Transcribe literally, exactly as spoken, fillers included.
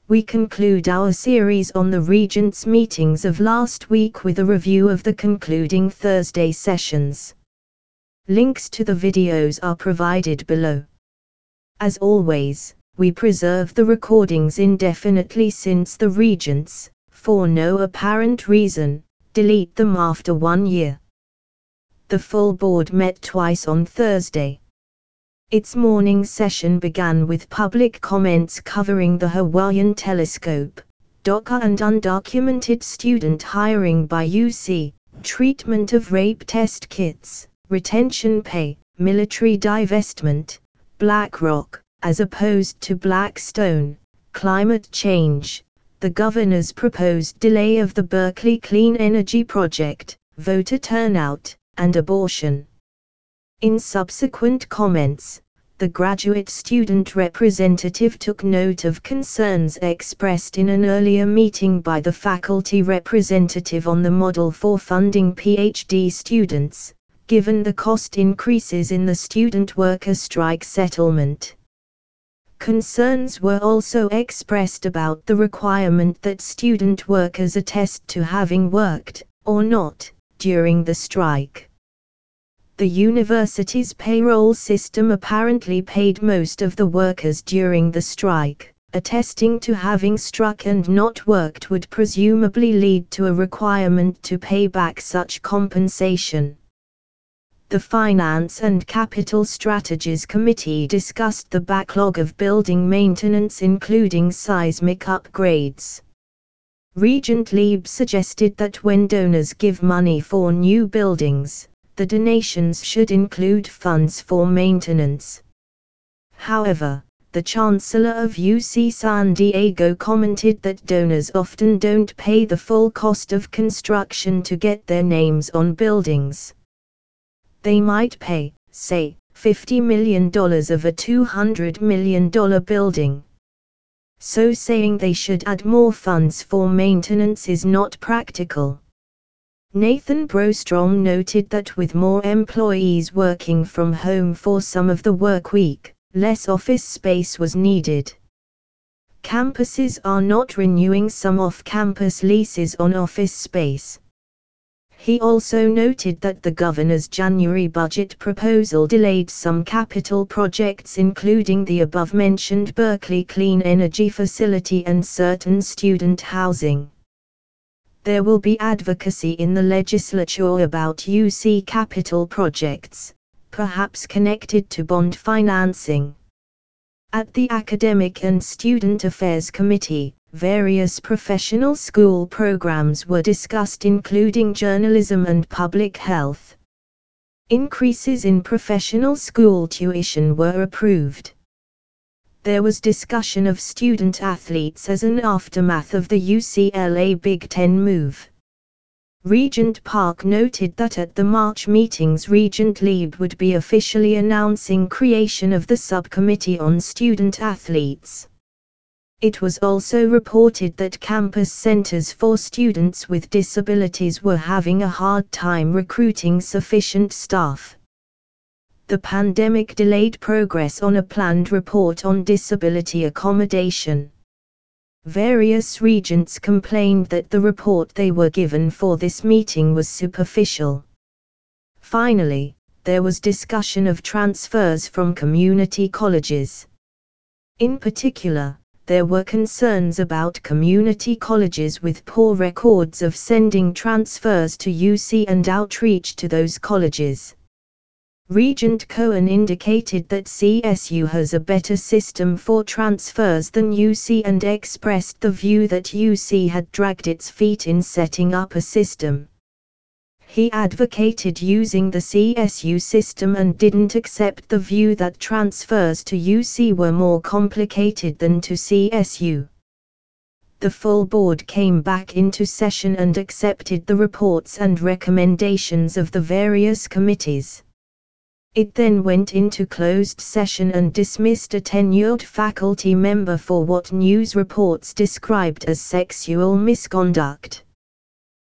we conclude our series on the Regents' meetings of last week with a review of the concluding Thursday sessions. Links to the videos are provided below. As always, we preserve the recordings indefinitely since the Regents, for no apparent reason, delete them after one year. The full board met twice on Thursday. Its morning session began with public comments covering the Hawaiian Telescope, DACA and undocumented student hiring by U C, treatment of rape test kits, retention pay, military divestment, BlackRock, as opposed to Blackstone, climate change, the governor's proposed delay of the Berkeley Clean Energy Project, voter turnout, and abortion. In subsequent comments, the graduate student representative took note of concerns expressed in an earlier meeting by the faculty representative on the model for funding PhD students, given the cost increases in the student worker strike settlement. Concerns were also expressed about the requirement that student workers attest to having worked, or not, during the strike. The university's payroll system apparently paid most of the workers during the strike. Attesting to having struck and not worked would presumably lead to a requirement to pay back such compensation. The Finance and Capital Strategies Committee discussed the backlog of building maintenance including seismic upgrades. Regent Lieb suggested that when donors give money for new buildings, the donations should include funds for maintenance. However, the Chancellor of U C San Diego commented that donors often don't pay the full cost of construction to get their names on buildings. They might pay, say, fifty million dollars of a two hundred million dollars building. So saying they should add more funds for maintenance is not practical. Nathan Brostrom noted that with more employees working from home for some of the work week, less office space was needed. Campuses are not renewing some off-campus leases on office space. He also noted that the governor's January budget proposal delayed some capital projects including the above-mentioned Berkeley Clean Energy Facility and certain student housing. There will be advocacy in the legislature about U C capital projects, perhaps connected to bond financing. At the Academic and Student Affairs Committee, various professional school programs were discussed including journalism and public health. Increases in professional school tuition were approved. There was discussion of student athletes as an aftermath of the U C L A Big Ten move. Regent Park noted that at the March meetings Regent Lieb would be officially announcing creation of the subcommittee on student athletes. It was also reported that campus centers for students with disabilities were having a hard time recruiting sufficient staff. The pandemic delayed progress on a planned report on disability accommodation. Various regents complained that the report they were given for this meeting was superficial. Finally, there was discussion of transfers from community colleges. In particular, there were concerns about community colleges with poor records of sending transfers to U C and outreach to those colleges. Regent Cohen indicated that C S U has a better system for transfers than U C and expressed the view that U C had dragged its feet in setting up a system. He advocated using the C S U system and didn't accept the view that transfers to U C were more complicated than to C S U. The full board came back into session and accepted the reports and recommendations of the various committees. It then went into closed session and dismissed a tenured faculty member for what news reports described as sexual misconduct.